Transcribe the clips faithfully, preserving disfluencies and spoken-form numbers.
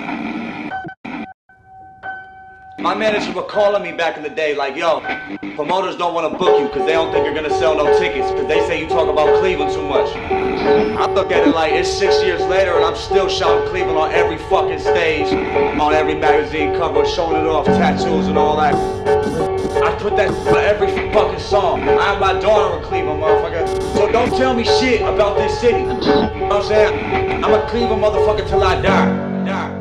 My managers were calling me back in the day like, yo, promoters don't want to book you because they don't think you're going to sell no tickets because they say you talk about Cleveland too much. I look at it like it's six years later and I'm still shouting Cleveland on every fucking stage, on every magazine cover, showing it off, tattoos and all that. I put that for every fucking song. I have my daughter in Cleveland, motherfucker. So don't tell me shit about this city. You know what I'm saying? I'm a Cleveland motherfucker till I die. Die.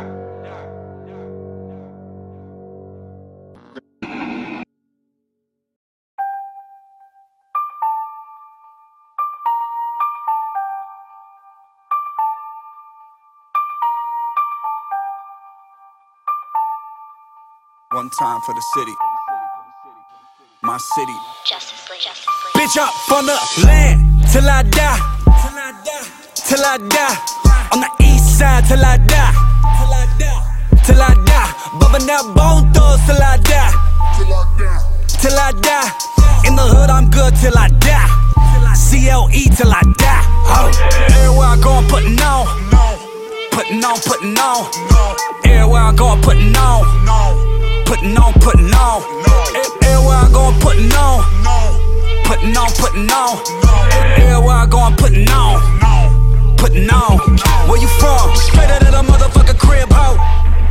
One time for the city, my city. Justice League. Justice League. Bitch, up from the land till I die, till I die, till I die. On the east side till I die, till I die, till I die. Bumping that bone thugs till I die, till I die, till I die. In the hood I'm good till I die, C L E till I die. Oh. Everywhere I go I'm putting on, putting on, putting on. Everywhere I go I'm putting on. Putting on, putting on. Everywhere I go, I'm putting on. Putting on, putting on. Everywhere I go, I'm putting on. Putting on. Where you from? Straight out of the motherfucking crib, ho.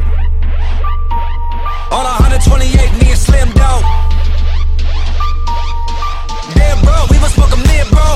On one twenty-eight, me and Slim Dog. Damn, bro, we was smoking mid, bro.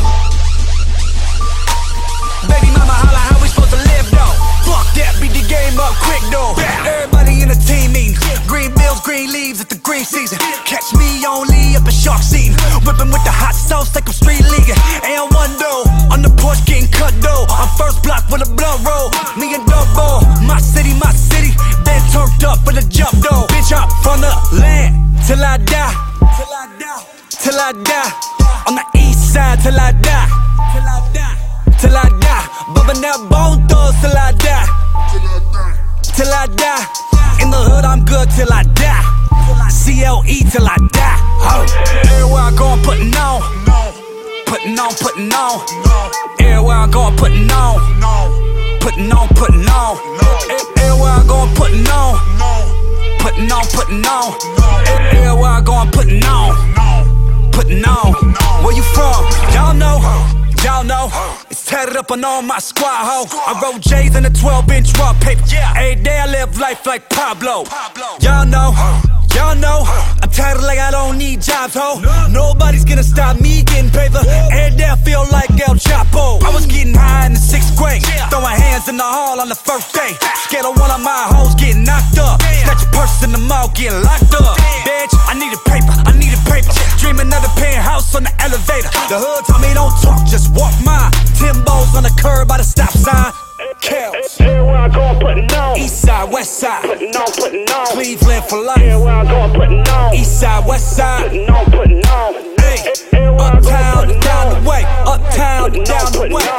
Baby mama holla, how we supposed to live, though? Fuck that, beat the game up quick, though. Everybody in the team meeting. Green bills, green leaves at the green season. Catch me only up at shark season. Whipping with the hot sauce like I'm street leaguing. And one dough, on the porch getting cut dough. I'm first block with a blunt roll. Me and Double, my city, my city. Been turned up with a jump dough. Bitch, up from the land till I die. Till I die. Till I die. On the east side till I die. Till I die. Till I die. Bumping that bone thugs till I die. Till I die. Till I die. In the hood I'm good till I die, C L E till I die. Oh. Everywhere I go I'm putting on, putting on, putting on. Everywhere I go I'm putting on, putting on, putting on. Everywhere I go I'm putting on, putting on, putting on. Everywhere I go I'm putting on, putting on. Where you from? Y'all know. Y'all know, it's tatted up on all my squad, ho. I roll J's in a twelve inch raw paper. Every day I live life like Pablo. Y'all know, y'all know, I'm tatted like I don't need jobs, ho. Nobody's gonna stop me getting paper. Every day I feel like El Chapo. I was getting high in the sixth grade, throwing hands in the hall on the first day. Scared of one of my hoes getting knocked up. Snatch a purse in the mall, getting locked up. Bitch, I needed paper, I needed paper. Dreaming of the penthouse on the elevator. The hood told me don't talk, just walk mine. Timbos on the curb by the stop sign. Kells. Everywhere I go, I'm putting on. East side, west side. Putting on, putting on. Cleveland for life. Everywhere I go, I'm putting on. East side, west side. Putting on, putting on. Hey. Uptown to down the way. Uptown to down the way.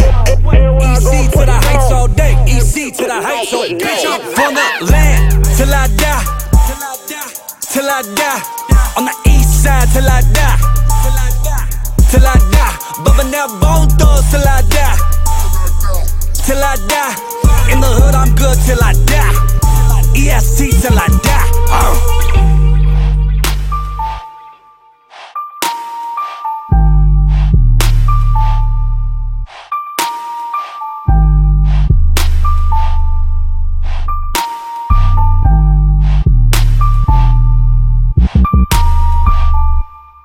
E C to the heights all day. E C to the heights all day. Bitch, I'm from the land till I die. Till I die. Till I die. On the east side till I die. Till I die. Till I die. Bumping that bone thugs till I die. Till I die. In the hood I'm good till I die. E S T till I die. Uh.